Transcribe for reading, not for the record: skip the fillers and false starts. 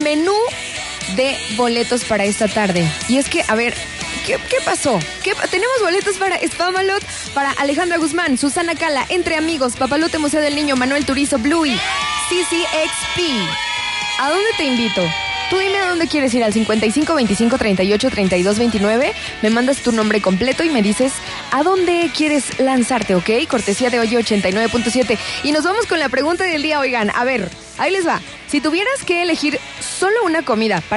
menú de boletos para esta tarde. Y es que, a ver, ¿qué pasó? Tenemos boletos para Spamalot, para Alejandra Guzmán, Susana Cala, Entre Amigos, Papalote Museo del Niño, Manuel Turizo, Bluey, CCXP. ¿A dónde te invito? Tú dime a dónde quieres ir, al 55 25 38 32 29. Me mandas tu nombre completo y me dices a dónde quieres lanzarte, ¿ok? Cortesía de Hoy 89.7. Y nos vamos con la pregunta del día, oigan. A ver, ahí les va. Si tuvieras que elegir solo una comida para